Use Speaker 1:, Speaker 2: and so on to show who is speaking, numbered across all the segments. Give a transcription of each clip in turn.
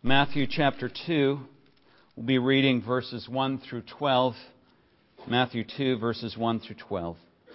Speaker 1: Matthew chapter 2. We'll be reading verses 1 through 12. Matthew 2, verses 1 through 12.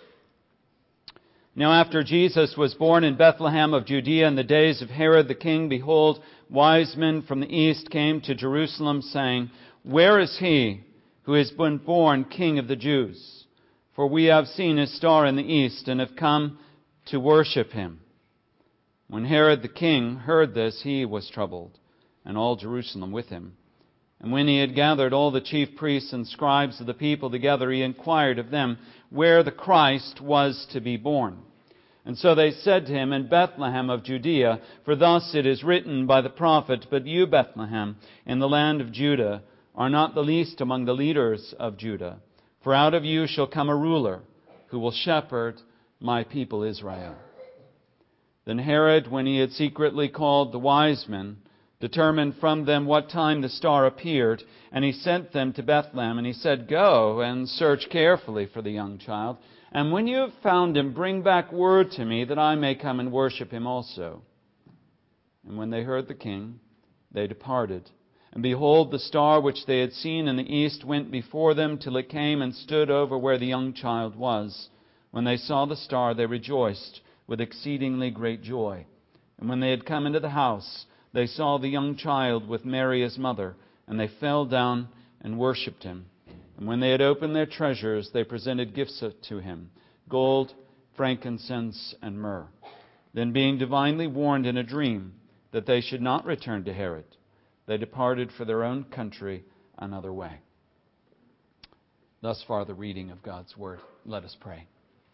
Speaker 1: Now after Jesus was born in Bethlehem of Judea in the days of Herod the king, behold, wise men from the east came to Jerusalem, saying, Where is he who has been born King of the Jews? For we have seen his star in the east, and have come to worship him. When Herod the king heard this, he was troubled, and all Jerusalem with him. And when he had gathered all the chief priests and scribes of the people together, he inquired of them where the Christ was to be born. And so they said to him, In Bethlehem of Judea, for thus it is written by the prophet, But you, Bethlehem, in the land of Judah, are not the least among the leaders of Judah. For out of you shall come a ruler, who will shepherd my people Israel. Then Herod, when he had secretly called the wise men, determined from them what time the star appeared, and he sent them to Bethlehem, and he said, Go and search carefully for the young child, and when you have found him, bring back word to me, that I may come and worship him also. And when they heard the king, they departed. And behold, the star which they had seen in the east went before them till it came and stood over where the young child was. When they saw the star, they rejoiced with exceedingly great joy. And when they had come into the house, they saw the young child with Mary his mother, and they fell down and worshipped him. And when they had opened their treasures, they presented gifts to him, gold, frankincense, and myrrh. Then being divinely warned in a dream that they should not return to Herod, they departed for their own country another way. Thus far the reading of God's Word. Let us pray.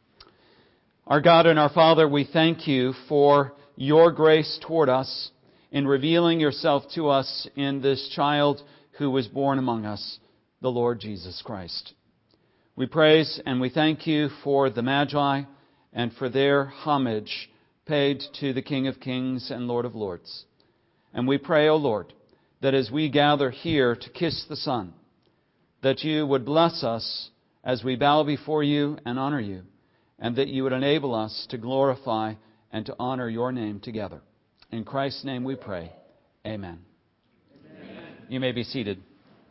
Speaker 1: Our God and our Father, we thank you for your grace toward us in revealing yourself to us in this child who was born among us, the Lord Jesus Christ. We praise and we thank you for the Magi and for their homage paid to the King of Kings and Lord of Lords. And we pray, O Lord, that as we gather here to kiss the Son, that you would bless us as we bow before you and honor you, and that you would enable us to glorify and to honor your name together. In Christ's name we pray. Amen. Amen. You may be seated.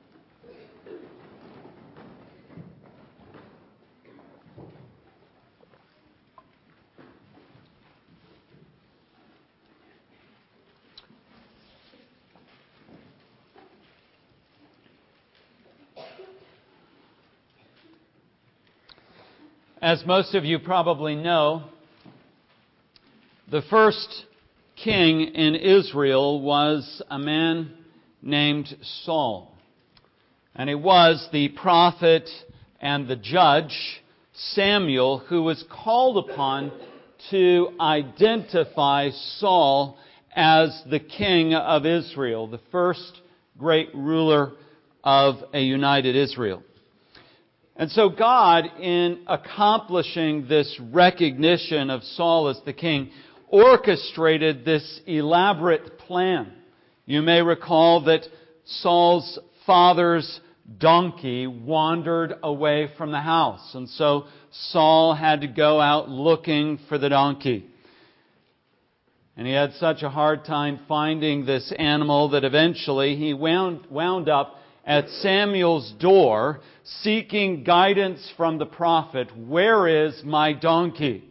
Speaker 1: As most of you probably know, the first king in Israel was a man named Saul. And it was the prophet and the judge, Samuel, who was called upon to identify Saul as the king of Israel, the first great ruler of a united Israel. And so God, in accomplishing this recognition of Saul as the king, orchestrated this elaborate plan. You may recall that Saul's father's donkey wandered away from the house. And so Saul had to go out looking for the donkey. And he had such a hard time finding this animal that eventually he wound up at Samuel's door, seeking guidance from the prophet, Where is my donkey?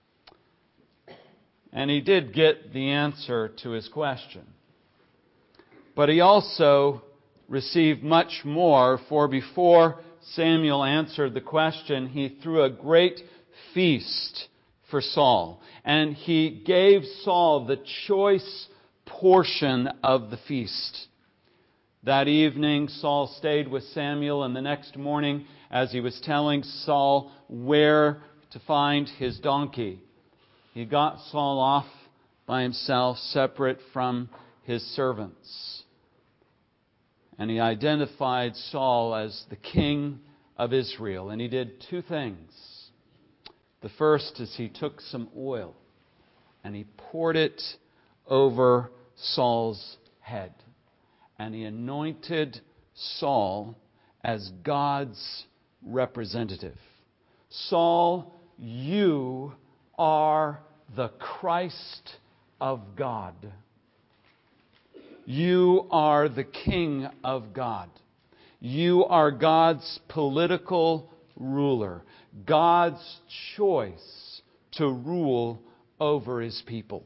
Speaker 1: And he did get the answer to his question. But he also received much more, for before Samuel answered the question, he threw a great feast for Saul. And he gave Saul the choice portion of the feast. That evening, Saul stayed with Samuel, and the next morning, as he was telling Saul where to find his donkey, he got Saul off by himself, separate from his servants. And he identified Saul as the king of Israel. And he did two things. The first is he took some oil and he poured it over Saul's head. And he anointed Saul as God's representative. Saul, you are the Christ of God. You are the king of God. You are God's political ruler. God's choice to rule over His people.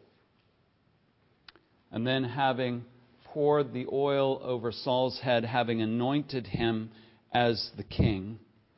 Speaker 1: And then having poured the oil over Saul's head, having anointed him as the king,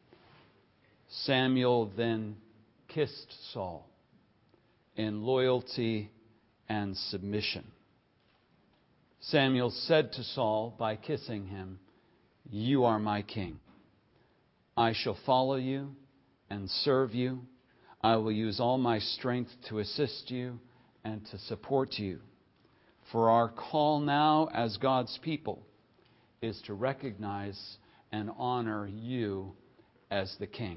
Speaker 1: Samuel then kissed Saul in loyalty and submission. Samuel said to Saul by kissing him, "You are my king. I shall follow you and serve you. I will use all my strength to assist you and to support you. For our call now as God's people is to recognize and honor you as the king."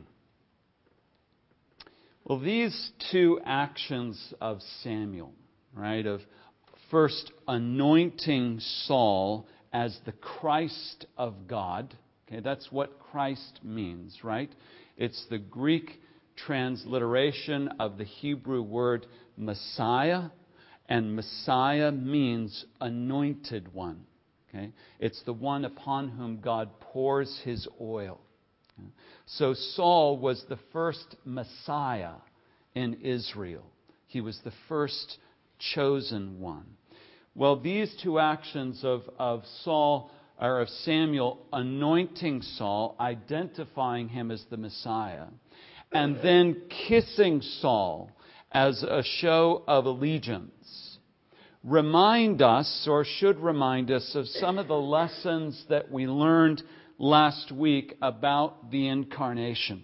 Speaker 1: Well, these two actions of Samuel, right, of first anointing Saul as the Christ of God. Okay, that's what Christ means, right? It's the Greek transliteration of the Hebrew word Messiah, and Messiah means anointed one. Okay? It's the one upon whom God pours His oil. So Saul was the first Messiah in Israel. He was the first chosen one. Well, these two actions of Saul, or of Samuel anointing Saul, identifying him as the Messiah, and then kissing Saul as a show of allegiance, remind us, or should remind us, of some of the lessons that we learned last week about the Incarnation.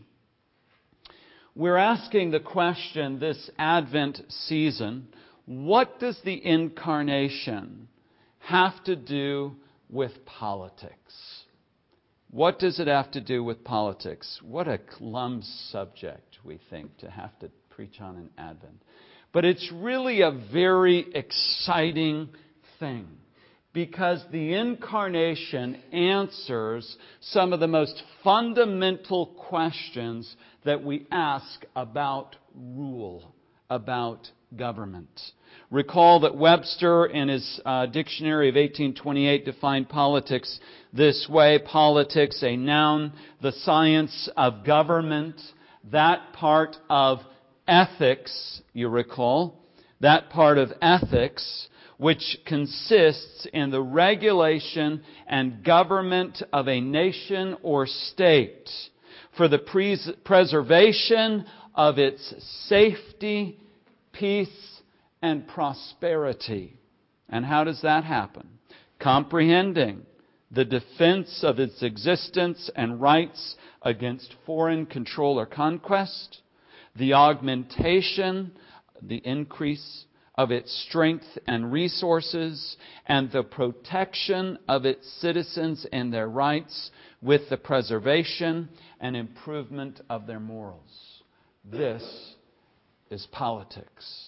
Speaker 1: We're asking the question this Advent season, what does the Incarnation have to do with politics? What does it have to do with politics? What a glum subject, we think, to have to preach on in Advent. But it's really a very exciting thing, because the Incarnation answers some of the most fundamental questions that we ask about rule, about government. Recall that Webster, in his dictionary of 1828, defined politics this way: politics, a noun, the science of government, that part of ethics, you recall, that part of ethics which consists in the regulation and government of a nation or state for the preservation of its safety, peace, and prosperity. And how does that happen? Comprehending the defense of its existence and rights against foreign control or conquest, the augmentation, the increase of its strength and resources, and the protection of its citizens and their rights with the preservation and improvement of their morals. This is politics.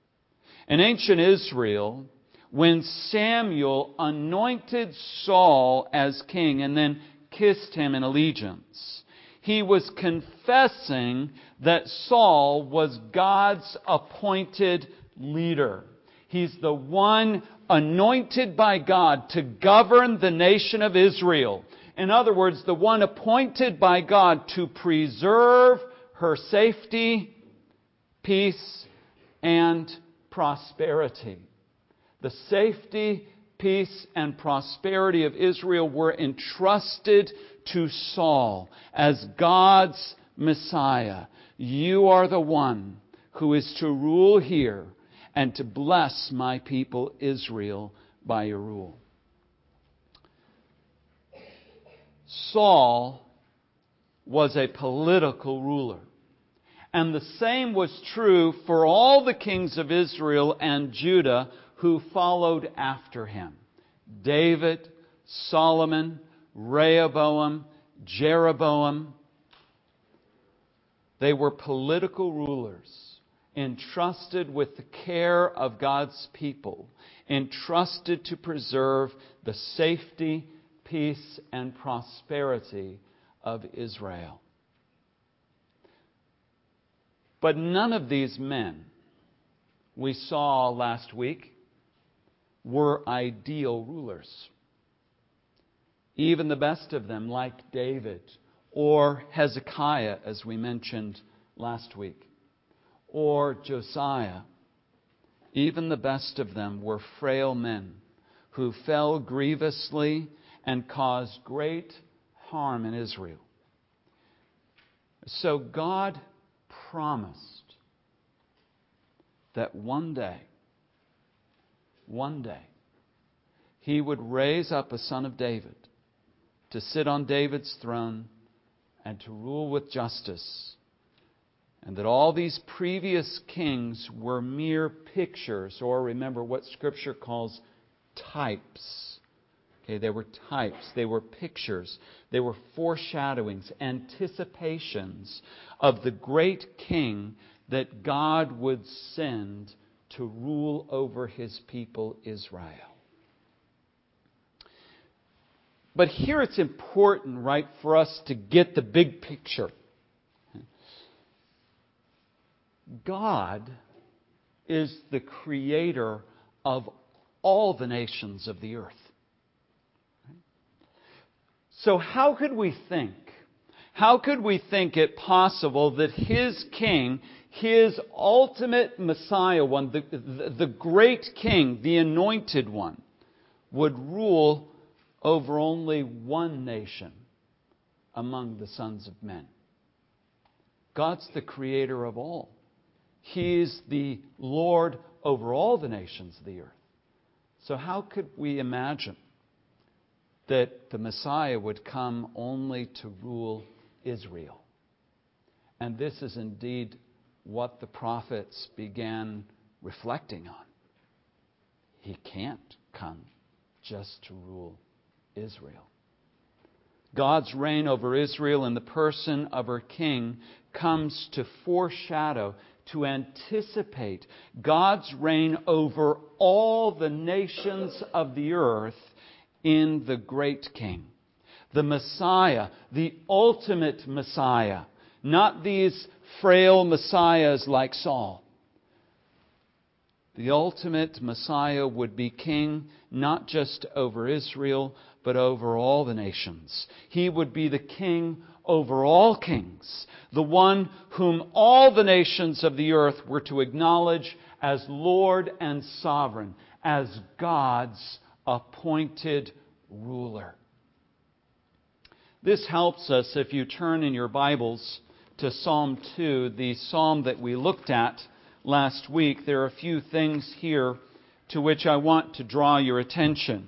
Speaker 1: In ancient Israel, when Samuel anointed Saul as king and then kissed him in allegiance, he was confessing that Saul was God's appointed leader. He's the one anointed by God to govern the nation of Israel. In other words, the one appointed by God to preserve her safety, peace, and prosperity. The safety, peace, and prosperity of Israel were entrusted to Saul as God's Messiah. You are the one who is to rule here and to bless my people Israel by your rule. Saul was a political ruler. And the same was true for all the kings of Israel and Judah who followed after him. David, Solomon, Rehoboam, Jeroboam. They were political rulers, entrusted with the care of God's people, entrusted to preserve the safety, peace, and prosperity of Israel. But none of these men, we saw last week, were ideal rulers. Even the best of them, like David or Hezekiah, as we mentioned last week, or Josiah, even the best of them were frail men who fell grievously and caused great harm in Israel. So God promised that one day, He would raise up a son of David to sit on David's throne and to rule with justice. And that all these previous kings were mere pictures, or remember what Scripture calls types. Okay, they were types, they were pictures, they were foreshadowings, anticipations of the great king that God would send to rule over His people Israel. But here it's important, right, for us to get the big picture. God is the creator of all the nations of the earth. So how could we think it possible that His king, His ultimate Messiah one, the great king, the anointed one, would rule over only one nation among the sons of men? God's the creator of all. He is the Lord over all the nations of the earth. So how could we imagine that the Messiah would come only to rule Israel? And this is indeed what the prophets began reflecting on. He can't come just to rule Israel. God's reign over Israel in the person of her king comes to foreshadow, to anticipate God's reign over all the nations of the earth in the great king. The Messiah, the ultimate Messiah, not these frail messiahs like Saul. The ultimate Messiah would be king not just over Israel, but over all the nations. He would be the king over all kings, the one whom all the nations of the earth were to acknowledge as Lord and sovereign, as God's appointed ruler. This helps us if you turn in your Bibles to Psalm 2, the psalm that we looked at last week. There are a few things here to which I want to draw your attention.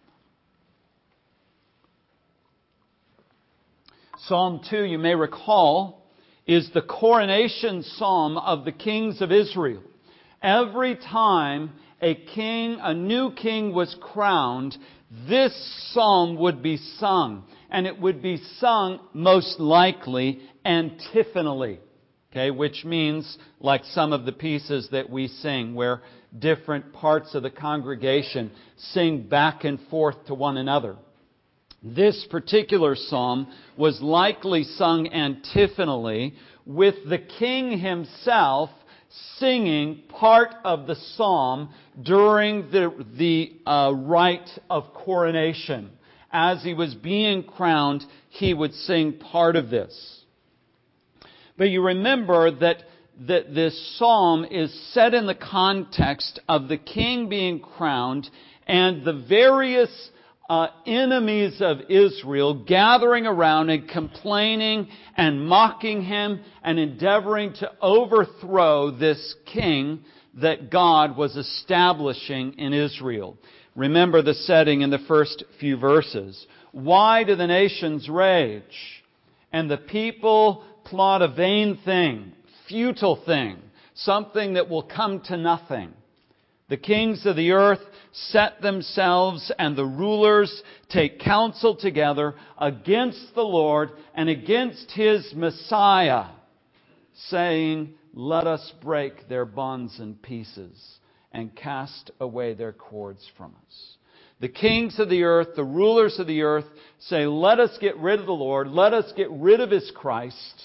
Speaker 1: Psalm 2, you may recall, is the coronation psalm of the kings of Israel. Every time a new king was crowned, this psalm would be sung. And it would be sung, most likely, antiphonally. Okay, which means, like some of the pieces that we sing, where different parts of the congregation sing back and forth to one another. This particular psalm was likely sung antiphonally, with the king himself singing part of the psalm during the rite of coronation. As he was being crowned, he would sing part of this. But you remember that this psalm is set in the context of the king being crowned and the various enemies of Israel gathering around and complaining and mocking him and endeavoring to overthrow this king that God was establishing in Israel. Remember the setting in the first few verses. Why do the nations rage, and the people plot a vain thing, futile thing, something that will come to nothing? The kings of the earth set themselves, and the rulers take counsel together against the Lord and against His Messiah, saying, "Let us break their bonds in pieces and cast away their cords from us." The kings of the earth, the rulers of the earth say, "Let us get rid of the Lord. Let us get rid of His Christ.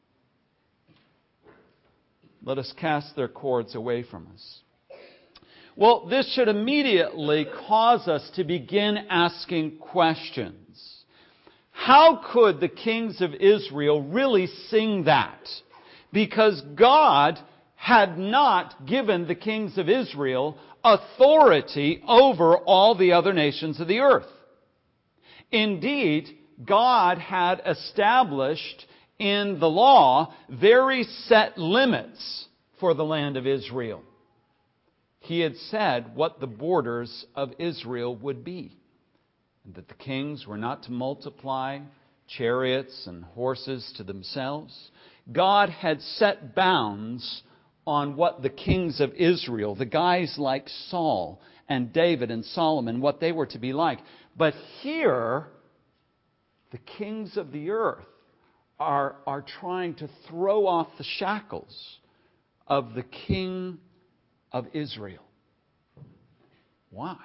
Speaker 1: Let us cast their cords away from us." Well, this should immediately cause us to begin asking questions. How could the kings of Israel really sing that? Because God had not given the kings of Israel authority over all the other nations of the earth. Indeed, God had established in the law very set limits for the land of Israel. He had said what the borders of Israel would be, and that the kings were not to multiply chariots and horses to themselves. God had set bounds on what the kings of Israel, the guys like Saul and David and Solomon, what they were to be like. But here, the kings of the earth are trying to throw off the shackles of the king of Israel. Why?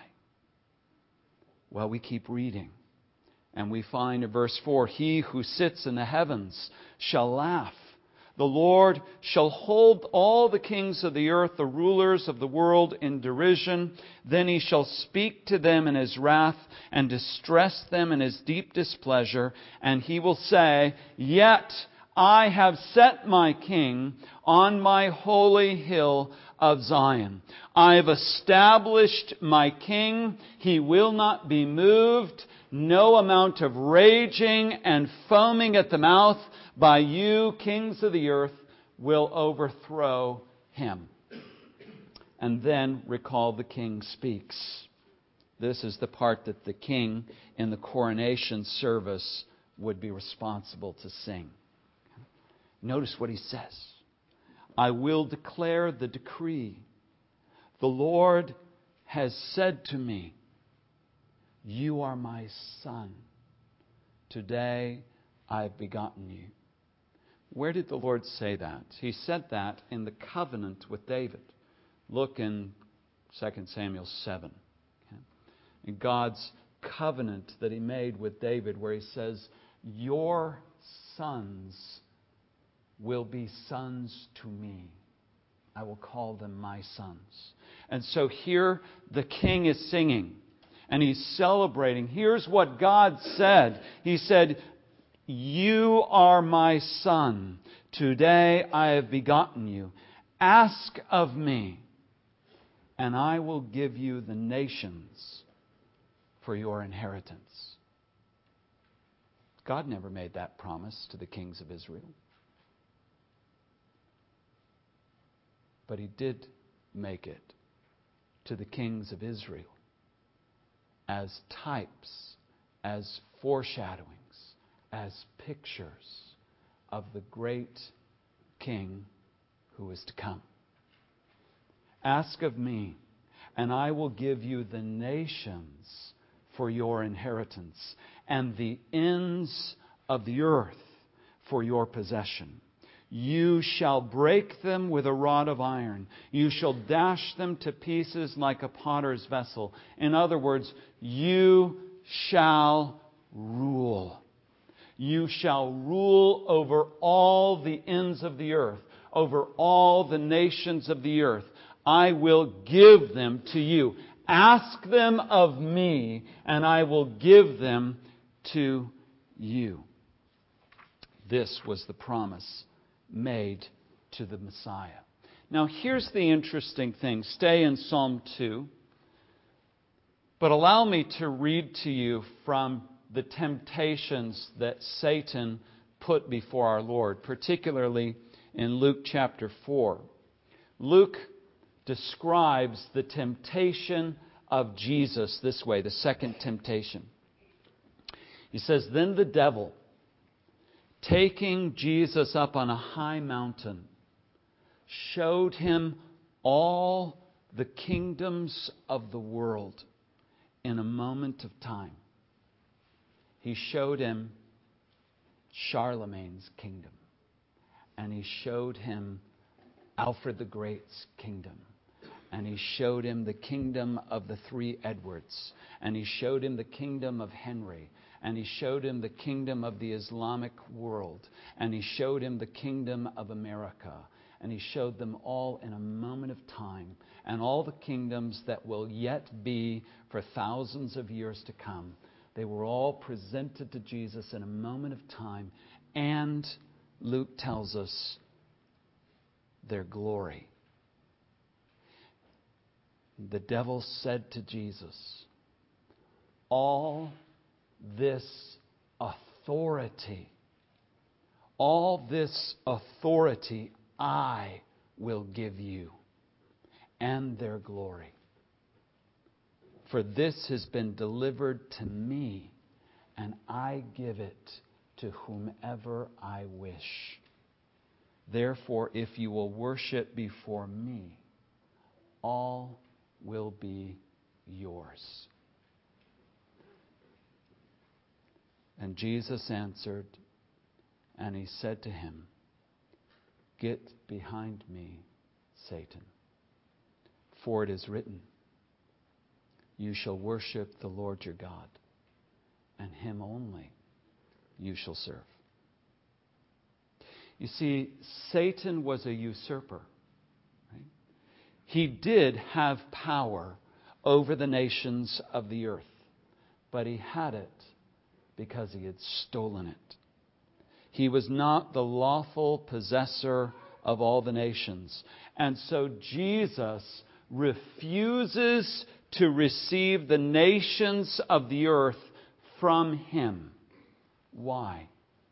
Speaker 1: Well, we keep reading, and we find in verse 4, He who sits in the heavens shall laugh. The Lord shall hold all the kings of the earth, the rulers of the world, in derision. Then He shall speak to them in His wrath and distress them in His deep displeasure. And He will say, Yet I have set my King on my holy hill of Zion. I have established my King. He will not be moved. No amount of raging and foaming at the mouth by you, kings of the earth, will overthrow him. And then recall the king speaks. This is the part that the king in the coronation service would be responsible to sing. Notice what he says. I will declare the decree. The Lord has said to me, You are my son. Today I have begotten you. Where did the Lord say that? He said that in the covenant with David. Look in 2 Samuel 7. Okay? In God's covenant that He made with David, where He says, Your sons will be sons to me. I will call them my sons. And so here the king is singing, and he's celebrating. Here's what God said. He said, You are my son. Today I have begotten you. Ask of me, and I will give you the nations for your inheritance. God never made that promise to the kings of Israel. But He did make it to the kings of Israel as types, as foreshadowings, as pictures of the great King who is to come. Ask of me, and I will give you the nations for your inheritance, and the ends of the earth for your possession. You shall break them with a rod of iron. You shall dash them to pieces like a potter's vessel. In other words, you shall rule. You shall rule over all the ends of the earth, over all the nations of the earth. I will give them to you. Ask them of me, and I will give them to you. This was the promise made to the Messiah. Now here's the interesting thing. Stay in Psalm 2. But allow me to read to you from the temptations that Satan put before our Lord, particularly in Luke chapter 4. Luke describes the temptation of Jesus this way, the second temptation. He says, Then the devil, taking Jesus up on a high mountain, showed Him all the kingdoms of the world in a moment of time. He showed Him Charlemagne's kingdom, and He showed Him Alfred the Great's kingdom, and He showed Him the kingdom of the three Edwards, and He showed Him the kingdom of Henry, and He showed Him the kingdom of the Islamic world, and He showed Him the kingdom of America, And he showed them all in a moment of time, and all the kingdoms that will yet be for thousands of years to come. They were all presented to Jesus in a moment of time, and Luke tells us their glory. The devil said to Jesus, all this authority I will give you, and their glory. For this has been delivered to me, and I give it to whomever I wish. Therefore, if you will worship before me, all will be yours. And Jesus answered, and he said to him, get behind me, Satan. For it is written, you shall worship the Lord your God, and him only you shall serve. You see, Satan was a usurper. Right? He did have power over the nations of the earth, but he had it because he had stolen it. He was not the lawful possessor of all the nations. And so Jesus refuses to receive the nations of the earth from him. Why?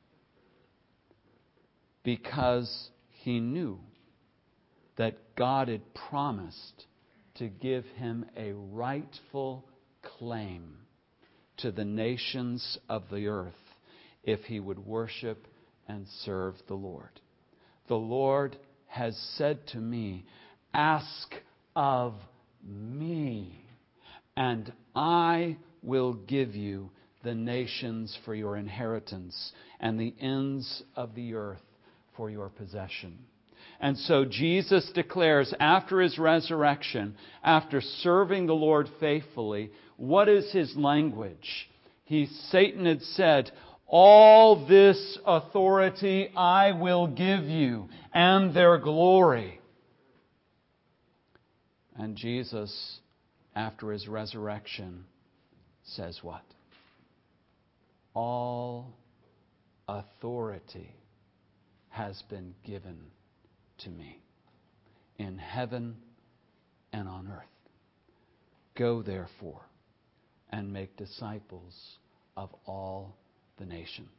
Speaker 1: Because he knew that God had promised to give him a rightful claim to the nations of the earth if he would worship and serve the Lord. The Lord has said to me, ask of me, and I will give you the nations for your inheritance and the ends of the earth for your possession. And so Jesus declares after his resurrection, after serving the Lord faithfully, what is his language? Satan had said, all this authority I will give you, and their glory. And Jesus, after his resurrection, says what? All authority has been given to me in heaven and on earth. Go therefore and make disciples of all the nations.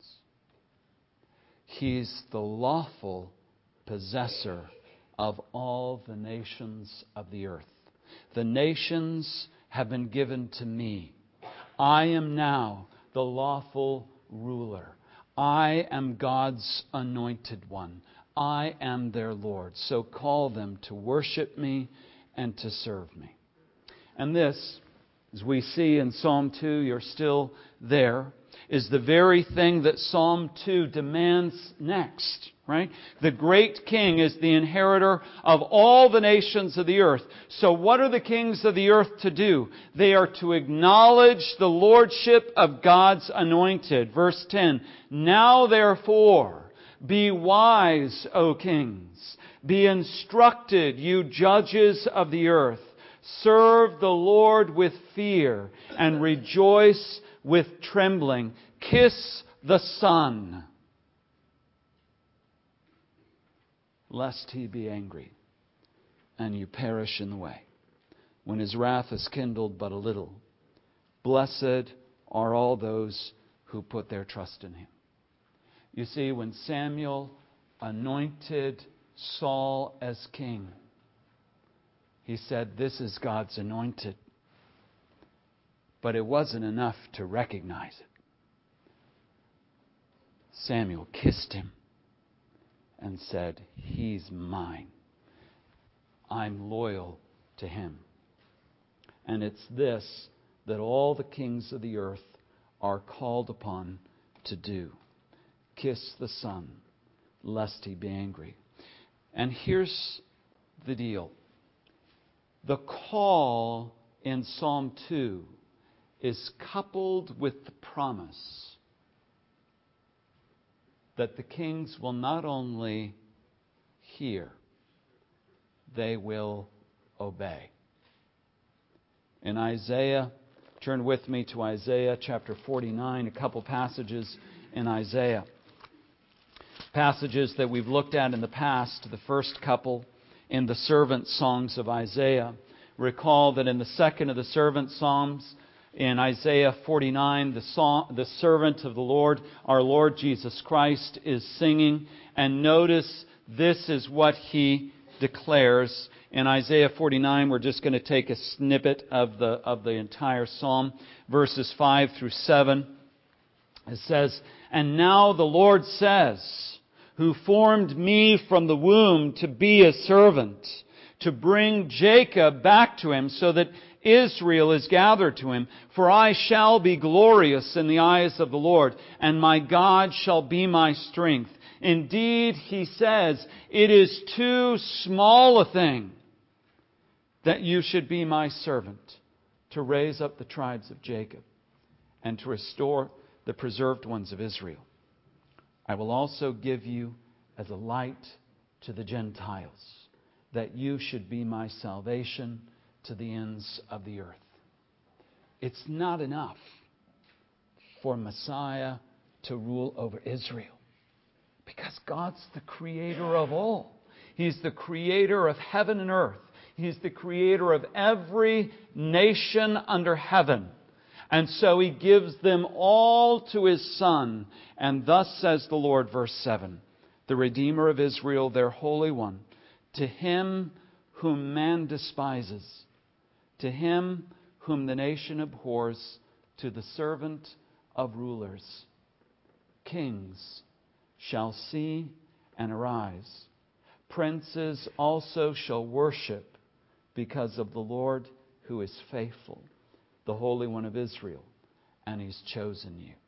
Speaker 1: He's the lawful possessor of all the nations of the earth. The nations have been given to me. I am now the lawful ruler. I am God's anointed one. I am their Lord. So call them to worship me and to serve me. And this, as we see in Psalm 2, you're still there, is the very thing that Psalm 2 demands next, right? The great king is the inheritor of all the nations of the earth. So what are the kings of the earth to do? They are to acknowledge the lordship of God's anointed. Verse 10, now therefore, be wise, O kings. Be instructed, you judges of the earth. Serve the Lord with fear and rejoice with trembling. Kiss the Son, lest he be angry and you perish in the way, when his wrath is kindled but a little. Blessed are all those who put their trust in him. You see, when Samuel anointed Saul as king, he said, this is God's anointed. But it wasn't enough to recognize it. Samuel kissed him and said, he's mine. I'm loyal to him. And it's this that all the kings of the earth are called upon to do. Kiss the Son, lest he be angry. And here's the deal. The call in Psalm 2 is coupled with the promise that the kings will not only hear, they will obey. In Isaiah, turn with me to Isaiah chapter 49, a couple passages in Isaiah. Passages that we've looked at in the past, the first couple in the servant songs of Isaiah. Recall that in the second of the servant psalms, in Isaiah 49, the servant of the Lord, our Lord Jesus Christ, is singing. And notice this is what he declares. In Isaiah 49, we're just going to take a snippet of the entire psalm, verses 5 through 7. It says, "And now the Lord says, who formed me from the womb to be a servant, to bring Jacob back to him, so that Israel is gathered to him. For I shall be glorious in the eyes of the Lord, and my God shall be my strength. Indeed, he says, it is too small a thing that you should be my servant, to raise up the tribes of Jacob, and to restore the preserved ones of Israel. I will also give you as a light to the Gentiles, that you should be my salvation to the ends of the earth." It's not enough for Messiah to rule over Israel, because God's the creator of all. He's the creator of heaven and earth. He's the creator of every nation under heaven. And so He gives them all to His Son. And thus says the Lord, verse 7, "The Redeemer of Israel, their Holy One, to Him whom man despises, to Him whom the nation abhors, to the servant of rulers, kings shall see and arise. Princes also shall worship because of the Lord who is faithful, the Holy One of Israel, and He's chosen you."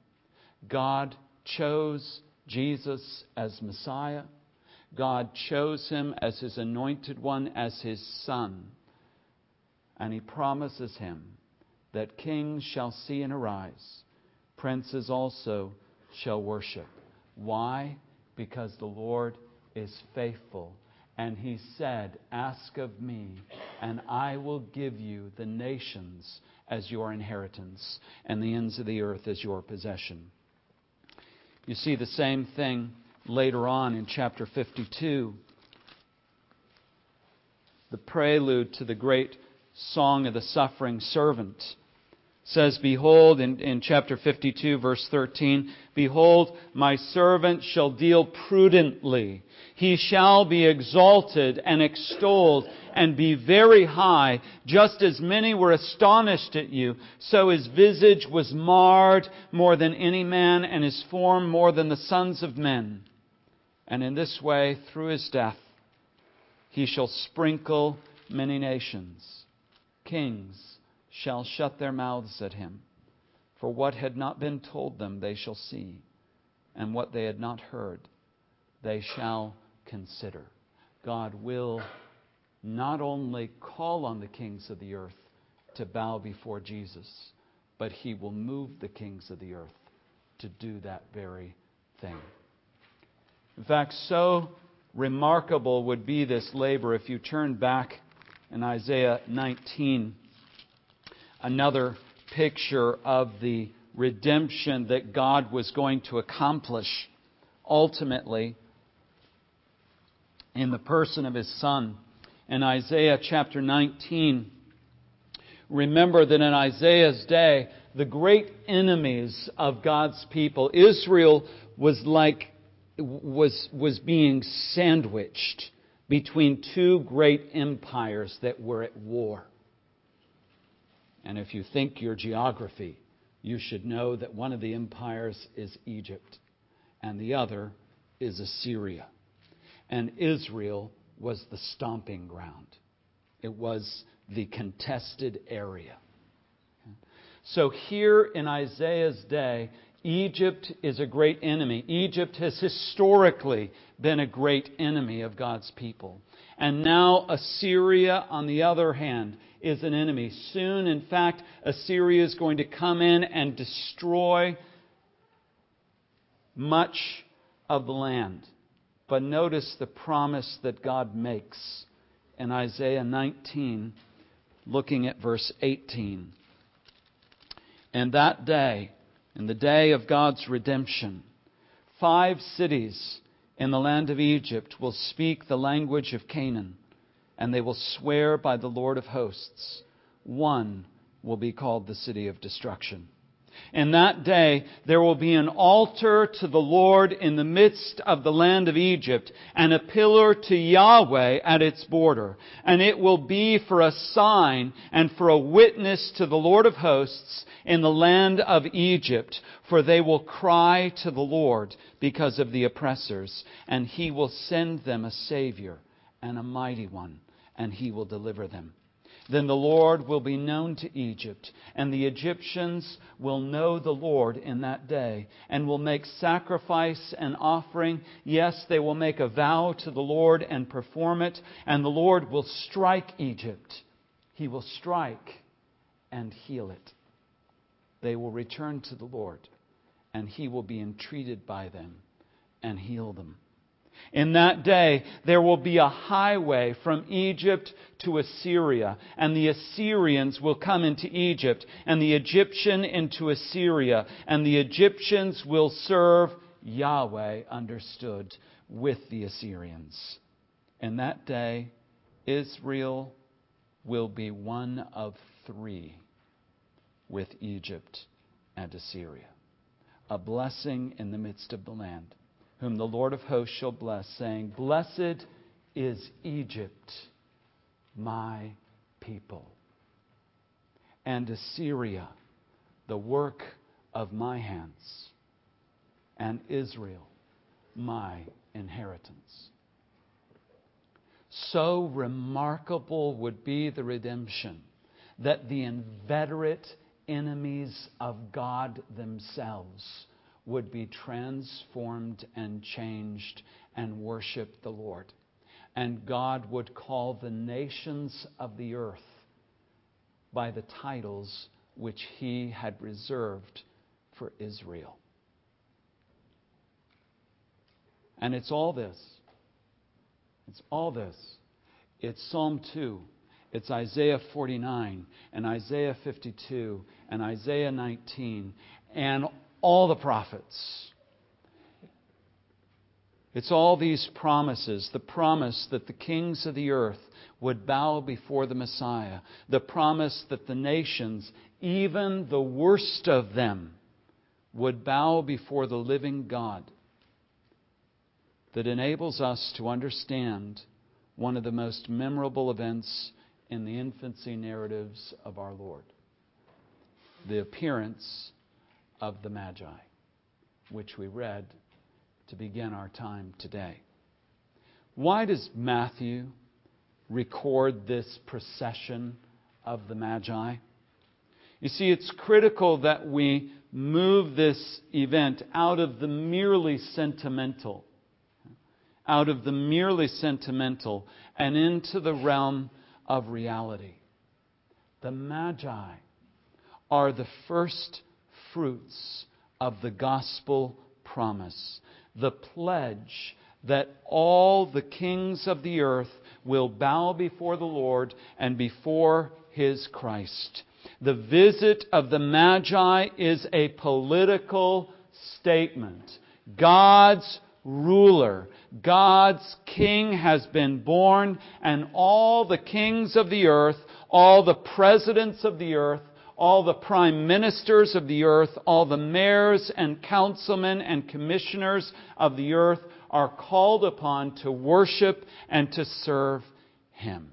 Speaker 1: God chose Jesus as Messiah. God chose Him as His anointed one, as His Son. And He promises Him that kings shall see and arise. Princes also shall worship. Why? Because the Lord is faithful. And He said, "Ask of me, and I will give you the nations as your inheritance, and the ends of the earth as your possession." You see the same thing later on in chapter 52. The prelude to the great song of the suffering servant says, "Behold," in chapter 52, verse 13, "Behold, my servant shall deal prudently. He shall be exalted and extolled and be very high. Just as many were astonished at you, so his visage was marred more than any man, and his form more than the sons of men. And in this way, through his death, he shall sprinkle many nations. Kings shall shut their mouths at him. For what had not been told them they shall see, and what they had not heard they shall consider." God will not only call on the kings of the earth to bow before Jesus, but He will move the kings of the earth to do that very thing. In fact, so remarkable would be this labor if you turn back in Isaiah 19, another picture of the redemption that God was going to accomplish ultimately in the person of His Son. In Isaiah chapter 19, remember that in Isaiah's day, the great enemies of God's people, Israel was being sandwiched between two great empires that were at war. And if you think your geography, you should know that one of the empires is Egypt and the other is Assyria. And Israel was the stomping ground. It was the contested area. So here in Isaiah's day, Egypt is a great enemy. Egypt has historically been a great enemy of God's people. And now Assyria, on the other hand, is an enemy. Soon, in fact, Assyria is going to come in and destroy much of the land. But notice the promise that God makes in Isaiah 19, looking at verse 18. And that day, in the day of God's redemption, 5 cities in the land of Egypt will speak the language of Canaan, and they will swear by the Lord of hosts. One will be called the city of destruction. In that day, there will be an altar to the Lord in the midst of the land of Egypt, and a pillar to Yahweh at its border. And it will be for a sign and for a witness to the Lord of hosts in the land of Egypt. For they will cry to the Lord because of the oppressors, and He will send them a Savior and a mighty one, and He will deliver them. Then the Lord will be known to Egypt, and the Egyptians will know the Lord in that day, and will make sacrifice and offering. Yes, they will make a vow to the Lord and perform it, and the Lord will strike Egypt. He will strike and heal it. They will return to the Lord, and He will be entreated by them and heal them. In that day, there will be a highway from Egypt to Assyria, and the Assyrians will come into Egypt, and the Egyptian into Assyria, and the Egyptians will serve Yahweh, understood, with the Assyrians. In that day, Israel will be one of 3 with Egypt and Assyria. A blessing in the midst of the land, whom the Lord of hosts shall bless, saying, Blessed is Egypt, my people, and Assyria, the work of my hands, and Israel, my inheritance. So remarkable would be the redemption that the inveterate enemies of God themselves would be transformed and changed and worship the Lord. And God would call the nations of the earth by the titles which He had reserved for Israel. And it's all this. It's all this. It's Psalm 2. It's Isaiah 49 and Isaiah 52 and Isaiah 19 and all the prophets. It's all these promises. The promise that the kings of the earth would bow before the Messiah. The promise that the nations, even the worst of them, would bow before the living God. That enables us to understand one of the most memorable events in the infancy narratives of our Lord. The appearance of the Magi, which we read to begin our time today. Why does Matthew record this procession of the Magi? You see, it's critical that we move this event out of the merely sentimental, and into the realm of reality. The Magi are the first fruits of the gospel promise, the pledge that all the kings of the earth will bow before the Lord and before His Christ. The visit of the Magi is a political statement. God's ruler, God's king has been born, and all the kings of the earth, all the presidents of the earth, all the prime ministers of the earth, all the mayors and councilmen and commissioners of the earth are called upon to worship and to serve Him.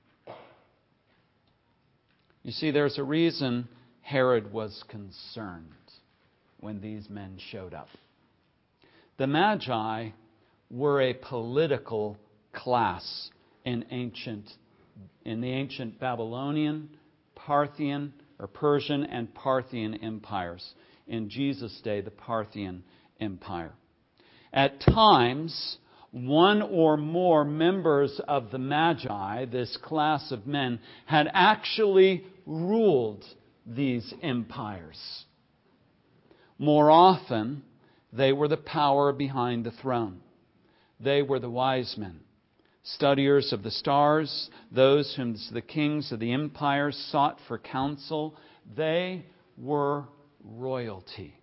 Speaker 1: You see, there's a reason Herod was concerned when these men showed up. The Magi were a political class in the ancient Babylonian, Parthian, or Persian and Parthian empires. In Jesus' day, the Parthian Empire. At times, one or more members of the Magi, this class of men, had actually ruled these empires. More often, they were the power behind the throne. They were the wise men. studiers of the stars, those whom the kings of the empires sought for counsel. They were royalty.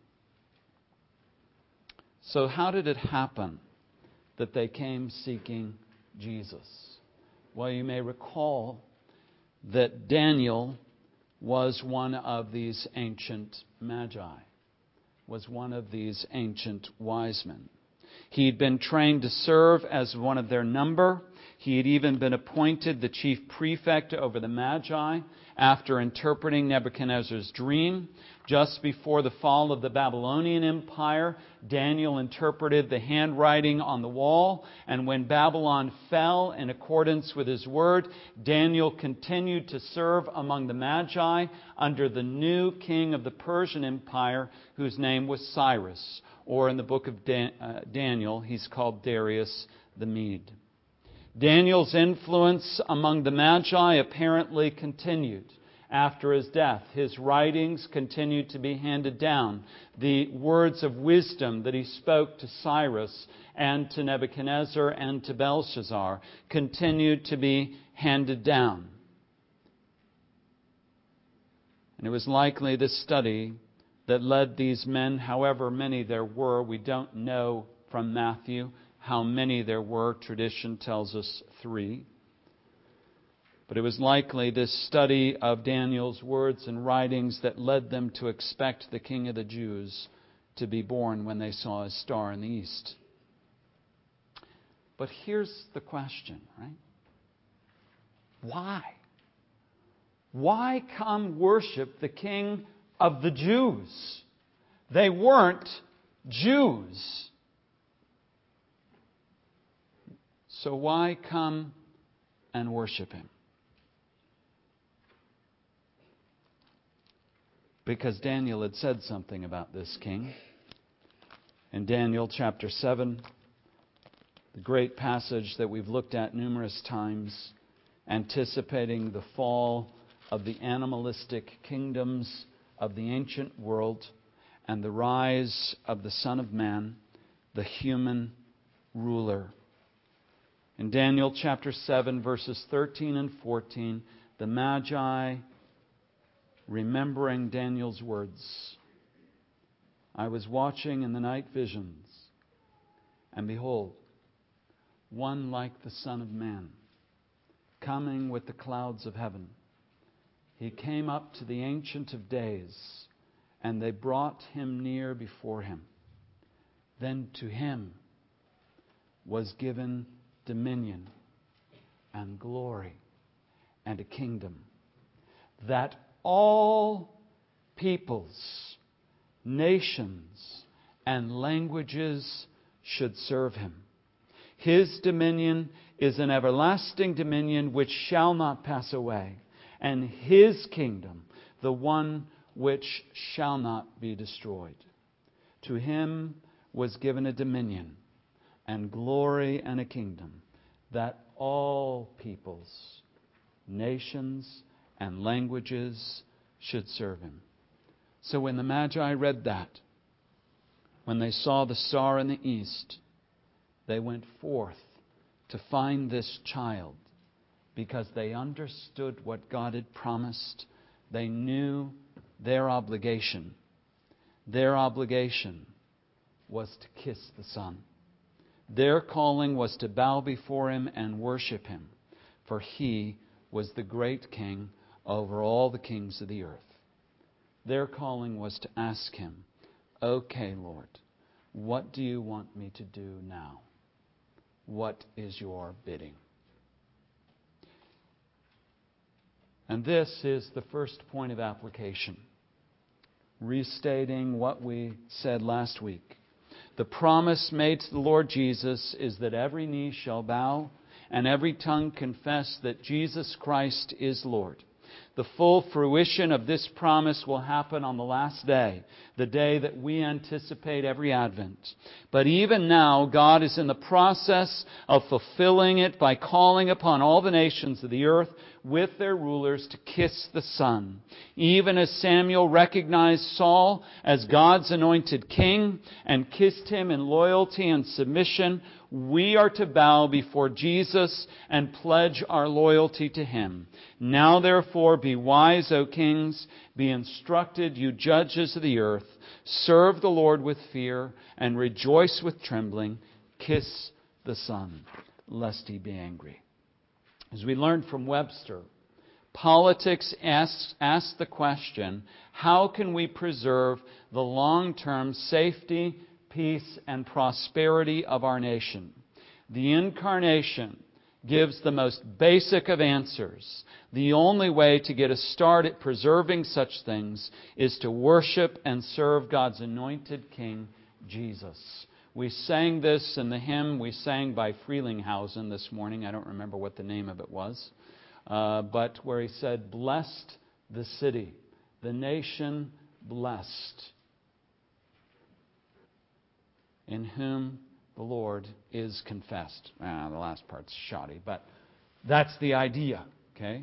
Speaker 1: So how did it happen that they came seeking Jesus? Well, you may recall that Daniel was one of these ancient magi, was one of these ancient wise men. He'd been trained to serve as one of their number. He had even been appointed the chief prefect over the Magi after interpreting Nebuchadnezzar's dream. Just before the fall of the Babylonian Empire, Daniel interpreted the handwriting on the wall. And when Babylon fell in accordance with his word, Daniel continued to serve among the Magi under the new king of the Persian Empire, whose name was Cyrus. Or in the book of Daniel, he's called Darius the Mede. Daniel's influence among the Magi apparently continued after his death. His writings continued to be handed down. The words of wisdom that he spoke to Cyrus and to Nebuchadnezzar and to Belshazzar continued to be handed down. And it was likely this study that led these men, however many there were. We don't know from Matthew how many there were. Tradition tells us 3. But it was likely this study of Daniel's words and writings that led them to expect the King of the Jews to be born when they saw his star in the east. But here's the question, right? Why? Why come worship the King of the Jews? They weren't Jews. So why come and worship him? Because Daniel had said something about this king. In Daniel chapter 7, the great passage that we've looked at numerous times, anticipating the fall of the animalistic kingdoms of the ancient world and the rise of the Son of Man, the human ruler. In Daniel chapter 7, verses 13 and 14, the Magi, remembering Daniel's words, I was watching in the night visions, and behold, one like the Son of Man, coming with the clouds of heaven. He came up to the Ancient of Days, and they brought him near before him. Then to him was given dominion and glory and a kingdom, that all peoples, nations, and languages should serve him. His dominion is an everlasting dominion which shall not pass away, and his kingdom the one which shall not be destroyed. To him was given a dominion and glory and a kingdom, that all peoples, nations, and languages should serve him. So when the Magi read that, when they saw the star in the east, they went forth to find this child because they understood what God had promised. They knew their obligation. Their obligation was to kiss the Son. Their calling was to bow before him and worship him, for he was the great king over all the kings of the earth. Their calling was to ask him, okay, Lord, what do you want me to do now? What is your bidding? And this is the first point of application, restating what we said last week. The promise made to the Lord Jesus is that every knee shall bow and every tongue confess that Jesus Christ is Lord. The full fruition of this promise will happen on the last day, the day that we anticipate every Advent. But even now, God is in the process of fulfilling it by calling upon all the nations of the earth with their rulers to kiss the Son. Even as Samuel recognized Saul as God's anointed king and kissed him in loyalty and submission, we are to bow before Jesus and pledge our loyalty to Him. Now therefore be wise, O kings, be instructed, you judges of the earth. Serve the Lord with fear and rejoice with trembling. Kiss the Son, lest He be angry. As we learned from Webster, politics asks the question, how can we preserve the long-term safety, peace, and prosperity of our nation? The Incarnation gives the most basic of answers. The only way to get a start at preserving such things is to worship and serve God's anointed King, Jesus. We sang this in the hymn we sang by Frelinghuysen this morning. I don't remember what the name of it was. But where he said, "Blessed the city, the nation blessed, in whom the Lord is confessed." The last part's shoddy, but that's the idea, okay?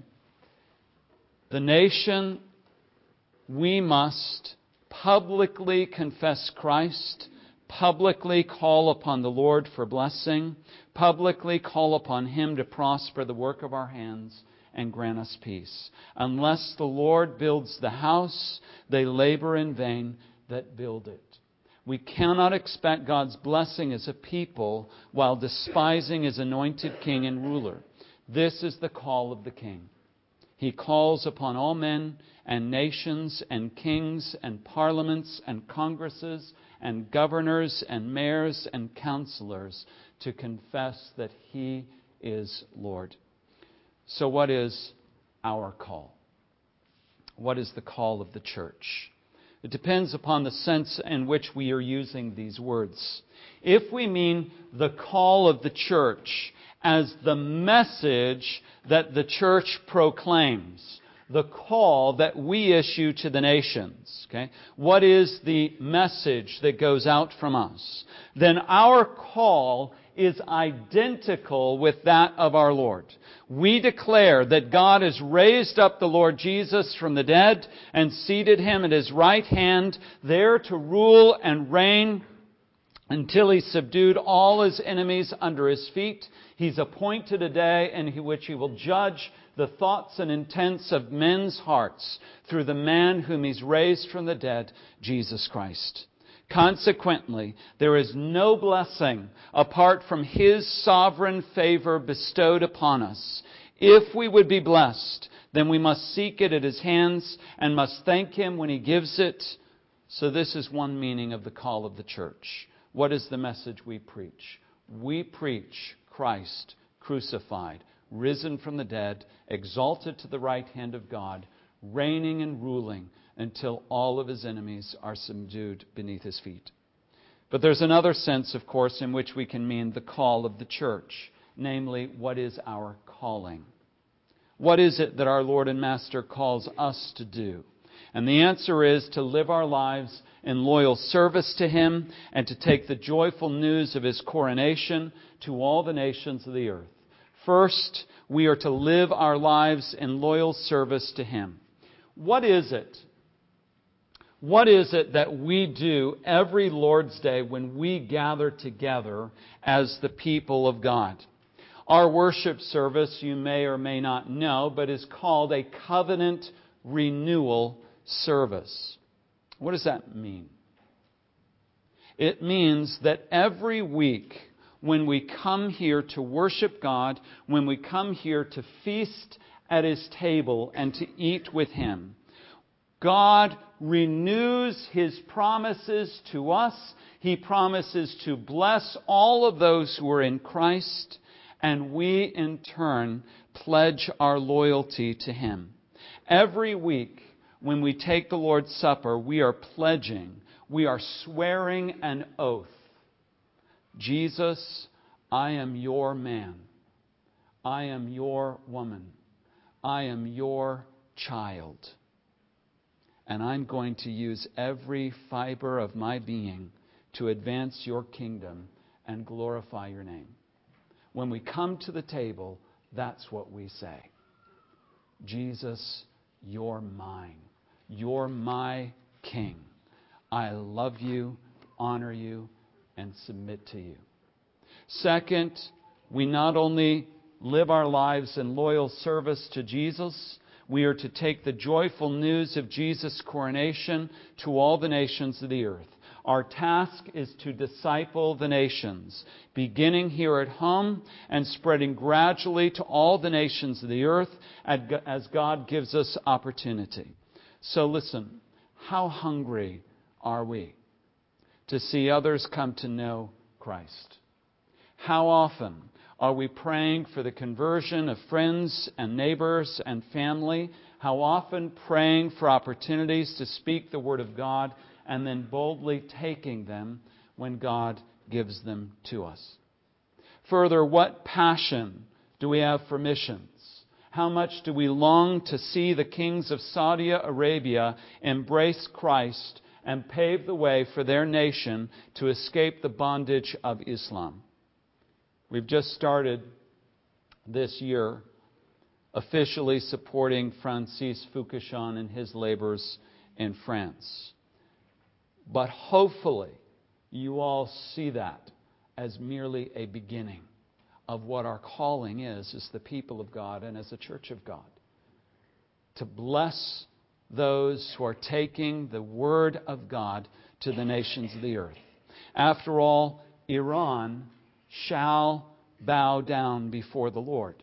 Speaker 1: The nation, we must publicly confess Christ, publicly call upon the Lord for blessing, publicly call upon Him to prosper the work of our hands and grant us peace. Unless the Lord builds the house, they labor in vain that build it. We cannot expect God's blessing as a people while despising His anointed King and ruler. This is the call of the King. He calls upon all men and nations and kings and parliaments and congresses and governors and mayors and counselors to confess that He is Lord. So what is our call? What is the call of the church? It depends upon the sense in which we are using these words. If we mean the call of the church as the message that the church proclaims, the call that we issue to the nations, okay? What is the message that goes out from us? Then our call is identical with that of our Lord. We declare that God has raised up the Lord Jesus from the dead and seated Him at His right hand, there to rule and reign until He subdued all His enemies under His feet. He's appointed a day in which He will judge the thoughts and intents of men's hearts through the man whom He's raised from the dead, Jesus Christ. Consequently, there is no blessing apart from His sovereign favor bestowed upon us. If we would be blessed, then we must seek it at His hands and must thank Him when He gives it. So this is one meaning of the call of the church. What is the message we preach? We preach Christ crucified, risen from the dead, exalted to the right hand of God, reigning and ruling until all of His enemies are subdued beneath His feet. But there's another sense, of course, in which we can mean the call of the church. Namely, what is our calling? What is it that our Lord and Master calls us to do? And the answer is to live our lives in loyal service to Him and to take the joyful news of His coronation to all the nations of the earth. First, we are to live our lives in loyal service to Him. What is it? What is it that we do every Lord's Day when we gather together as the people of God? Our worship service, you may or may not know, but is called a covenant renewal service. What does that mean? It means that every week when we come here to worship God, when we come here to feast at His table and to eat with Him, God renews His promises to us. He promises to bless all of those who are in Christ, and we in turn pledge our loyalty to Him. Every week when we take the Lord's Supper, we are pledging, we are swearing an oath. Jesus, I am your man. I am your woman. I am your child. And I'm going to use every fiber of my being to advance your kingdom and glorify your name. When we come to the table, that's what we say. Jesus, you're mine. You're my King. I love you, honor you, and submit to you. Second, we not only live our lives in loyal service to Jesus, we are to take the joyful news of Jesus' coronation to all the nations of the earth. Our task is to disciple the nations, beginning here at home and spreading gradually to all the nations of the earth as God gives us opportunity. So listen, how hungry are we to see others come to know Christ? How often are we praying for the conversion of friends and neighbors and family? How often praying for opportunities to speak the Word of God and then boldly taking them when God gives them to us? Further, what passion do we have for missions? How much do we long to see the kings of Saudi Arabia embrace Christ and pave the way for their nation to escape the bondage of Islam? We've just started this year officially supporting Francis Foucachon in his labors in France. But hopefully you all see that as merely a beginning of what our calling is as the people of God and as the church of God. To bless those who are taking the Word of God to the nations of the earth. After all, Iran shall bow down before the Lord.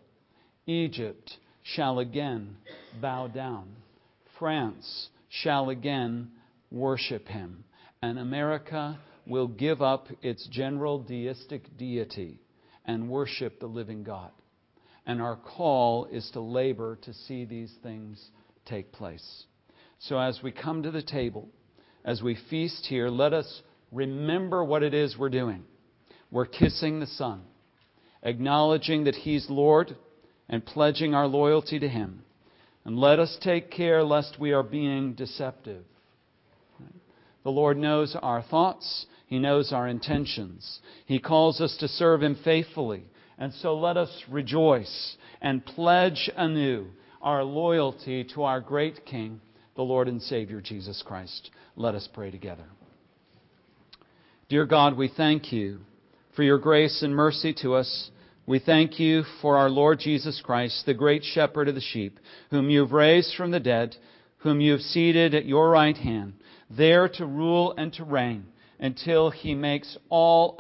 Speaker 1: Egypt shall again bow down. France shall again worship Him. And America will give up its general deistic deity and worship the living God. And our call is to labor to see these things take place. So as we come to the table, as we feast here, let us remember what it is we're doing. We're kissing the Son, acknowledging that He's Lord and pledging our loyalty to Him. And let us take care lest we are being deceptive. The Lord knows our thoughts. He knows our intentions. He calls us to serve Him faithfully. And so let us rejoice and pledge anew our loyalty to our great King, the Lord and Savior, Jesus Christ. Let us pray together. Dear God, we thank You for Your grace and mercy to us. We thank You for our Lord Jesus Christ, the great shepherd of the sheep, whom You've raised from the dead, whom You've seated at Your right hand, there to rule and to reign until You make all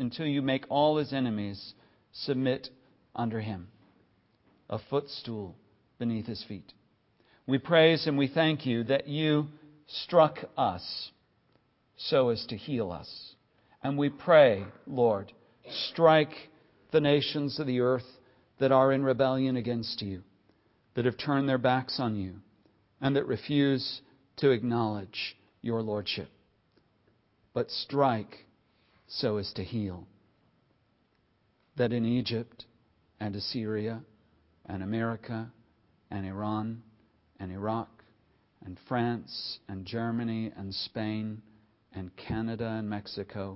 Speaker 1: His enemies submit under Him, a footstool beneath His feet. We praise and we thank You that You struck us so as to heal us. And we pray, Lord, strike the nations of the earth that are in rebellion against You, that have turned their backs on You, and that refuse to acknowledge Your lordship. But strike so as to heal. That in Egypt and Assyria and America and Iran and Iraq and France and Germany and Spain and Canada and Mexico,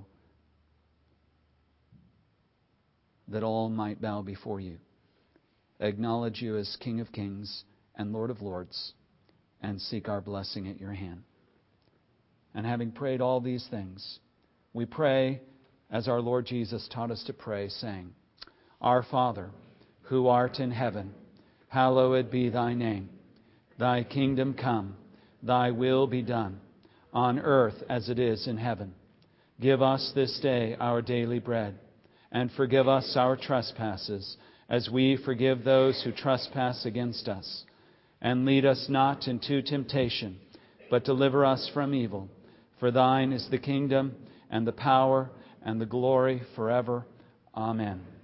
Speaker 1: that all might bow before You, acknowledge You as King of Kings and Lord of Lords, and seek our blessing at Your hand. And having prayed all these things, we pray as our Lord Jesus taught us to pray, saying, Our Father, who art in heaven, hallowed be Thy name. Thy kingdom come, Thy will be done, on earth as it is in heaven. Give us this day our daily bread, and forgive us our trespasses, as we forgive those who trespass against us. And lead us not into temptation, but deliver us from evil. For Thine is the kingdom, and the power, and the glory forever. Amen.